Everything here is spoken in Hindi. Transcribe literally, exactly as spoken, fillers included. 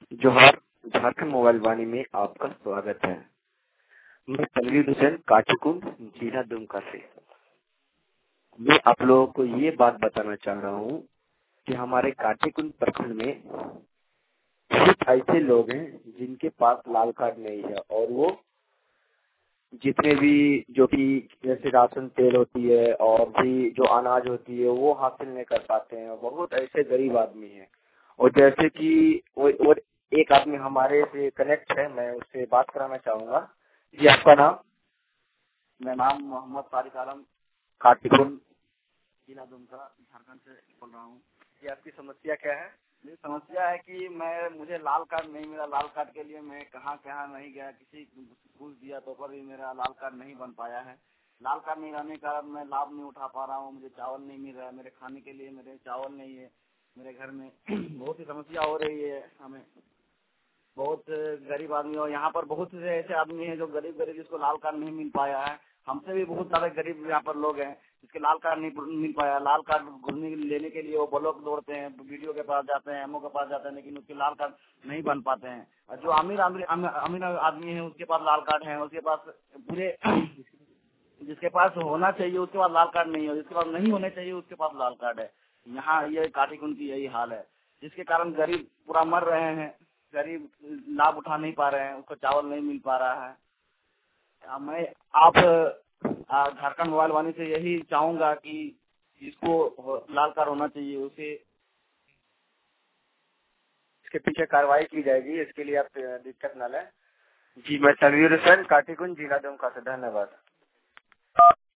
जोहार, झारखंड मोबाइल वाणी में आपका स्वागत है। मैं तनवीर हुसैन काठीकुंड जिला दुमका से। मैं आप लोगों को ये बात बताना चाह रहा हूँ कि हमारे काठीकुंड प्रखंड में बहुत ऐसे लोग हैं जिनके पास लाल कार्ड नहीं है और वो जितने भी जो कि जैसे राशन तेल होती है और भी जो अनाज होती है वो हासिल नहीं कर पाते हैं। बहुत ऐसे गरीब आदमी हैं और जैसे कि और एक आदमी हमारे से कनेक्ट है, मैं उससे बात कराना चाहूंगा। जी आपका नाम? मेरा नाम मोहम्मद तारिक आलम, काठीकुंड जिला दुमका, झारखंड से बोल रहा हूँ। ये आपकी समस्या क्या है? मेरी समस्या है कि मैं मुझे लाल कार्ड नहीं मिला। लाल कार्ड के लिए मैं कहाँ कहाँ नहीं गया, किसी घूस दिया तो पर भी मेरा लाल कार्ड नहीं बन पाया है। लाल कार्ड नहीं रहने के कारण मैं लाभ नहीं उठा पा रहा हूँ। मुझे चावल नहीं मिल रहा है, मेरे खाने के लिए मेरे चावल नहीं है। मेरे घर में बहुत ही समस्या हो रही है। हमें बहुत गरीब आदमी और यहाँ पर बहुत से ऐसे आदमी हैं जो गरीब गरीब जिसको लाल कार्ड नहीं मिल पाया है। हमसे भी बहुत सारे गरीब यहाँ पर लोग हैं जिसके लाल कार्ड नहीं मिल पाया। लाल कार्ड घूमने लेने के लिए वो ब्लॉक दौड़ते हैं, वीडियो के पास जाते हैं, एमओ के पास जाते हैं, लेकिन उसके लाल कार्ड नहीं बन पाते हैं। और जो अमीर अमीर अमीर आदमी है उसके पास लाल कार्ड है, उसके पास पूरे जिसके पास होना चाहिए उसके पास लाल कार्ड नहीं है, जिसके पास नहीं होने चाहिए उसके पास लाल कार्ड है। यहाँ ये काठीकुंड की यही हाल है, जिसके कारण गरीब पूरा मर रहे हैं। गरीब लाभ उठा नहीं पा रहे हैं, उसको चावल नहीं मिल पा रहा है। मैं आप झारखंड मोबाइल वाणी से यही चाहूंगा कि जिसको लाल कार्ड होना चाहिए उसे इसके पीछे कार्रवाई की जाएगी, इसके लिए आप दिक्कत न लें। जी मैं तनवीर हुसैन काठीकुंड जिला दुमका से, धन्यवाद।